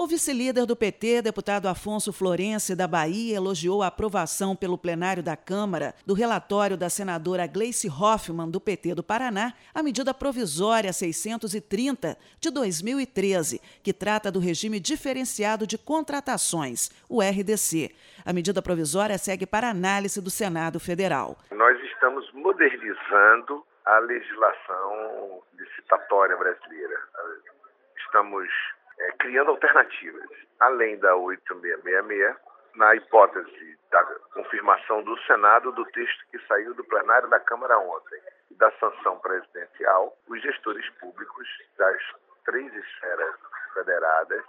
O vice-líder do PT, deputado Afonso Florense, da Bahia, elogiou a aprovação pelo plenário da Câmara do relatório da senadora Gleice Hoffmann, do PT do Paraná, a medida provisória 630 de 2013, que trata do regime diferenciado de contratações, o RDC. A medida provisória segue para análise do Senado Federal. Nós estamos modernizando a legislação licitatória brasileira. Estamos criando alternativas, além da 8666, na hipótese da confirmação do Senado do texto que saiu do plenário da Câmara ontem e da sanção presidencial, os gestores públicos das 3 esferas federadas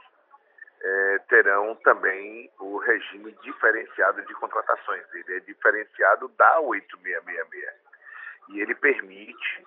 terão também o regime diferenciado de contratações. Ele é diferenciado da 8666 e ele permite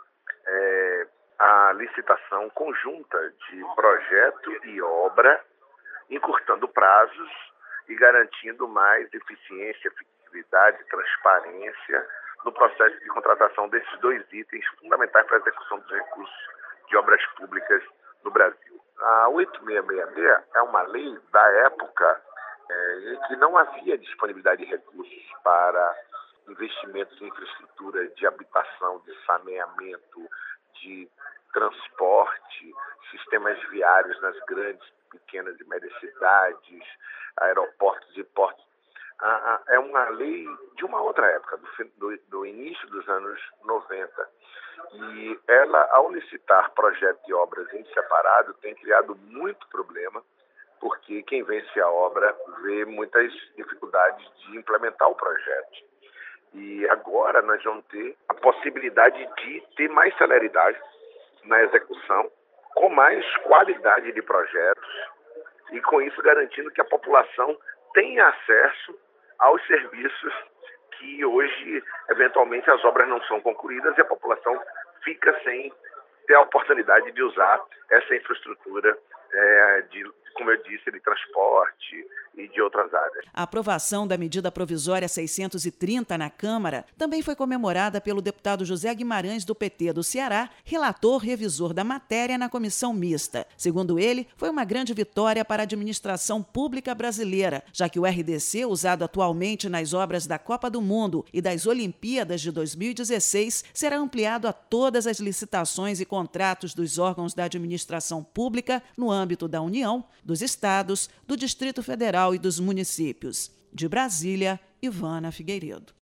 a licitação conjunta de projeto e obra, encurtando prazos e garantindo mais eficiência, efetividade, transparência no processo de contratação desses 2 itens fundamentais para a execução dos recursos de obras públicas no Brasil. A 8666 é uma lei da época em que não havia disponibilidade de recursos para investimentos em infraestrutura de habitação, de saneamento, de transporte, sistemas viários nas grandes, pequenas e médias cidades, aeroportos e portos. É uma lei de uma outra época, do início dos anos 90. E ela, ao licitar projetos e obras em separado, tem criado muito problema, porque quem vence a obra vê muitas dificuldades de implementar o projeto. E agora nós vamos ter a possibilidade de ter mais celeridade na execução, com mais qualidade de projetos e com isso garantindo que a população tenha acesso aos serviços que hoje, eventualmente, as obras não são concluídas e a população fica sem ter a oportunidade de usar essa infraestrutura como eu disse, de transporte e de outras áreas. A aprovação da medida provisória 630 na Câmara também foi comemorada pelo deputado José Guimarães, do PT do Ceará, relator revisor da matéria na comissão mista. Segundo ele, foi uma grande vitória para a administração pública brasileira, já que o RDC, usado atualmente nas obras da Copa do Mundo e das Olimpíadas de 2016, será ampliado a todas as licitações e contratos dos órgãos da administração pública no âmbito da União, dos estados, do Distrito Federal e dos municípios. De Brasília, Ivana Figueiredo.